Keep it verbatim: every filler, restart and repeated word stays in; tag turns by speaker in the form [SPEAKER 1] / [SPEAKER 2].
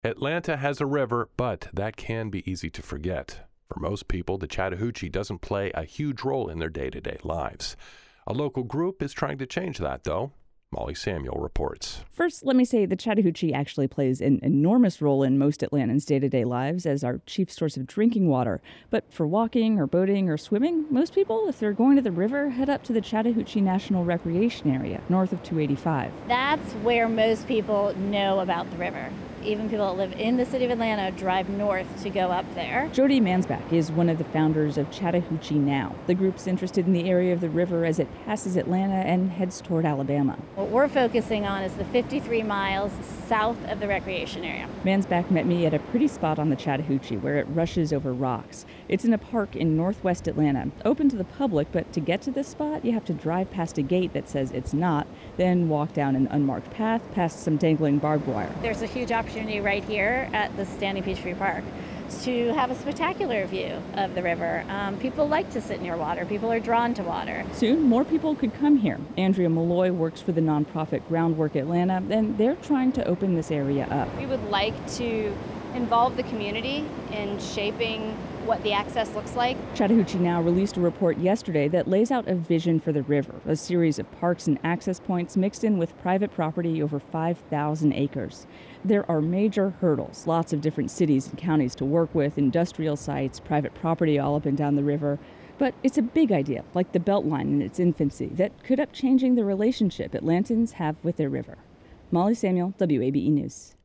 [SPEAKER 1] Atlanta has a river, but that can be easy to forget. For most people, the Chattahoochee doesn't play a huge role in their day-to-day lives. A local group is trying to change that, though. Molly Samuel reports.
[SPEAKER 2] First, let me say the Chattahoochee actually plays an enormous role in most Atlantans' day-to-day lives as our chief source of drinking water. But for walking or boating or swimming, most people, if they're going to the river, head up to the Chattahoochee National Recreation Area, north of two eighty-five.
[SPEAKER 3] That's where most people know about the river. Even people that live in the city of Atlanta drive north to go up there.
[SPEAKER 2] Jody Mansbach is one of the founders of Chattahoochee Now. The group's interested in the area of the river as it passes Atlanta and heads toward Alabama.
[SPEAKER 3] What we're focusing on is the fifty-three miles south of the recreation area.
[SPEAKER 2] Mansbach met me at a pretty spot on the Chattahoochee where it rushes over rocks. It's in a park in northwest Atlanta, open to the public, but to get to this spot, you have to drive past a gate that says it's not, then walk down an unmarked path past some dangling barbed wire.
[SPEAKER 3] There's a huge opportunity right here at the Standing Peachtree Park to have a spectacular view of the river. Um, people like to sit near water. People are drawn to water.
[SPEAKER 2] Soon, more people could come here. Andrea Malloy works for the nonprofit Groundwork Atlanta, and they're trying to open this area up.
[SPEAKER 4] We would like to involve the community in shaping what the access looks like.
[SPEAKER 2] Chattahoochee Now released a report yesterday that lays out a vision for the river, a series of parks and access points mixed in with private property over five thousand acres. There are major hurdles, lots of different cities and counties to work with, industrial sites, private property all up and down the river. But it's a big idea, like the Beltline in its infancy, that could up changing the relationship Atlantans have with their river. Molly Samuel, W A B E News.